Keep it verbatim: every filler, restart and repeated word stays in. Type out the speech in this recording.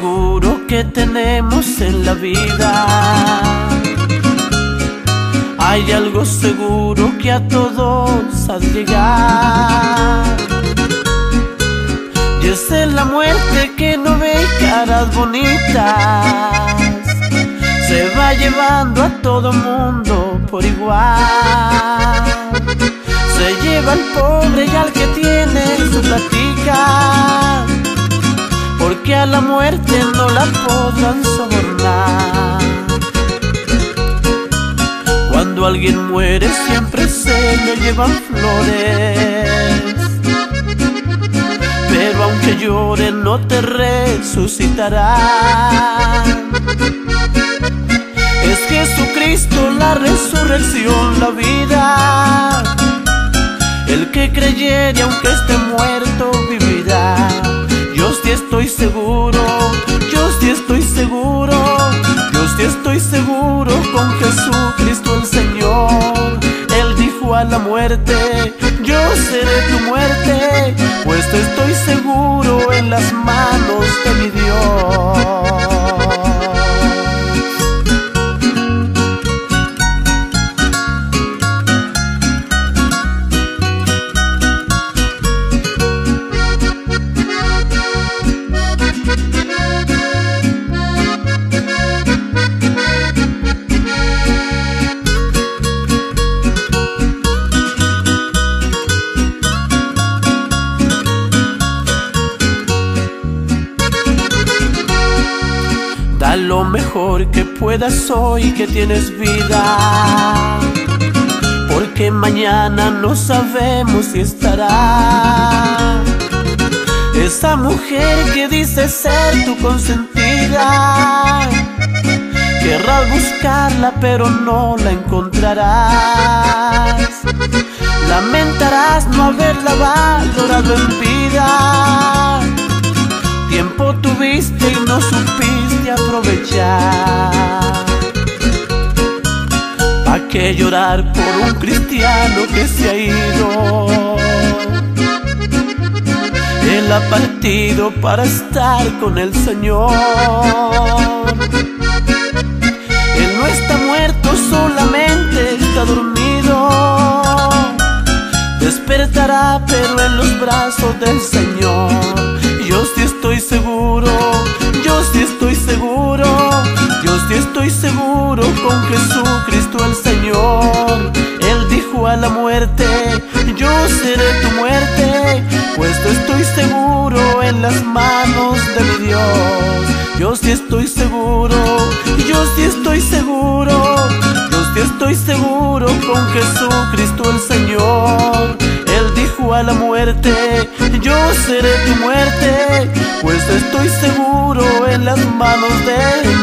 seguro que tenemos en la vida, hay algo seguro que a todos ha de llegar, y esa es la muerte que no ve caras bonitas, se va llevando a todo mundo por igual. Se lleva al pobre y al que tiene su plática, porque a la muerte no la podrán sobornar. Cuando alguien muere siempre se le llevan flores, pero aunque llore no te resucitarán. Es Jesucristo la resurrección, la vida. El que creyere aunque esté muerto vivirá. Yo sí estoy seguro, yo sí estoy seguro, yo sí estoy seguro con Jesucristo el Señor. Él dijo a la muerte, yo seré tu muerte, pues estoy seguro en las manos de mi Dios. Da lo mejor que puedas hoy que tienes vida, porque mañana no sabemos si estará esa mujer que dice ser tu consentida. Querrás buscarla pero no la encontrarás, lamentarás no haberla valorado en vida. Tiempo tuviste y no supiste aprovechar. ¿Pa' qué llorar por un cristiano que se ha ido? Él ha partido para estar con el Señor. Él no está muerto, solamente está dormido. Despertará pero en los brazos del Señor. Yo sí estoy seguro, yo sí estoy seguro, yo sí estoy seguro con Jesucristo el Señor. Él dijo a la muerte, yo seré tu muerte, pues estoy seguro en las manos de mi Dios. Yo sí estoy seguro, yo sí estoy seguro, yo sí estoy seguro con Jesucristo el Señor. Él dijo a la muerte, yo seré tu muerte, pues estoy seguro en las manos de